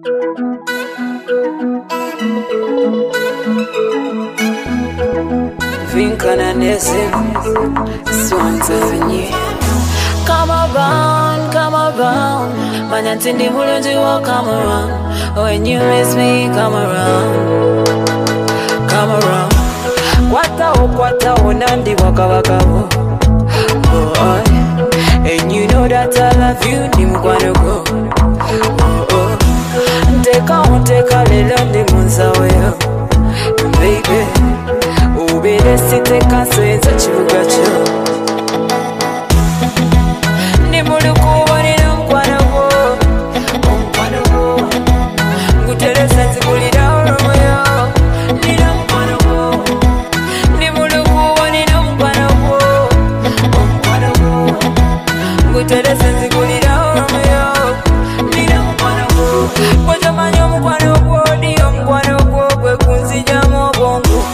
Vinkana Nesse, Swans Avenue. Come around. Manyantindi mulunji will come around. When you miss me, come around. Kwata nandi waka waka wo. Oh, and you know that I love you, ni mkwano go. Oh, Teka lelo ndi munzawe yo. Baby, ubele siteka swenza chibuga cho. Ni muluku wani na mkwano go. Nguteresa nzikulira oromo yo. Ni na mkwano go. Ni muluku wani na mkwano go. Nguteresa nzikulira oromo yo. Ni na mkwano go. Kwajamanyo mkwano go. Niyo mkwano go. Kwe kunzija mobongo.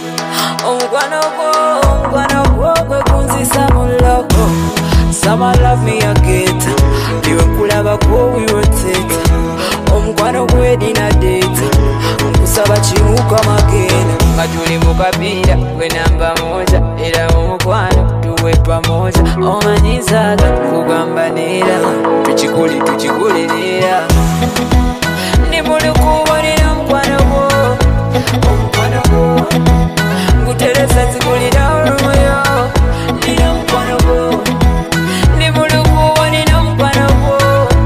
Mkwano go. Kwe kunzisa muloko. Some love me a get. You could have a go we rotate. Mkwano kwedi na date. Kusaba chimuka magena. Majuli mukabira we namba moja. Ila mkwano tuwe pamoja. Omanyizaga kugambanira. Tuchikulira. Ni muluku wani na mkwano go. Nguteresa nzikulira oromo yo. Ni na mkwano go. Ni muluku wani na mkwano go.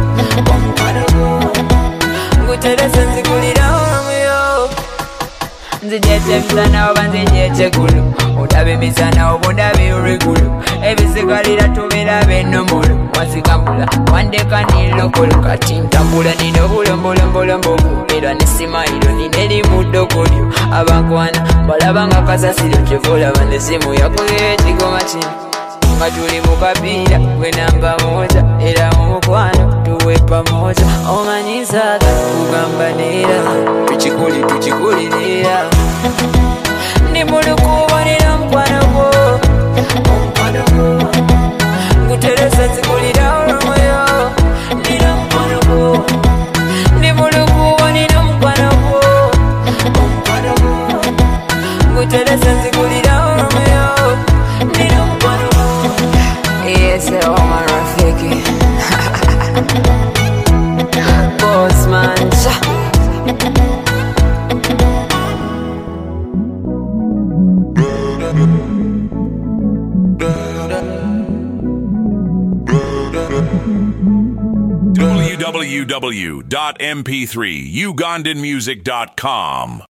Nguteresa nzikulira oromo yo. Nzijete msana oba nzijete gulu. Odabe misana oba odabe uregulu. Ebisigalira tubera benomolo. Wasikambula wandeka nilokolo. Kati ntambula nino bulombolombolombogo. Era nesima ilo nineli mudokolyo. Abankwana balabanga kasasiro chevola bandesimu yakoye chigoma chino. Matuli mukabira we namba moja. Era mukwano tuwe pamoja. Omanyizaga kugambanira. Tuchikulira. Ni muluku wani na mkwano go. Nguteresa nzikulira oromo yo. Ni na mkwano go. Ni muluku wani na mkwano go. Nguteresa nzikulira oromo yo. Ni na mkwano go. Yes, Omar Rafiki. Bossman. www.mp3ugandanmusic.com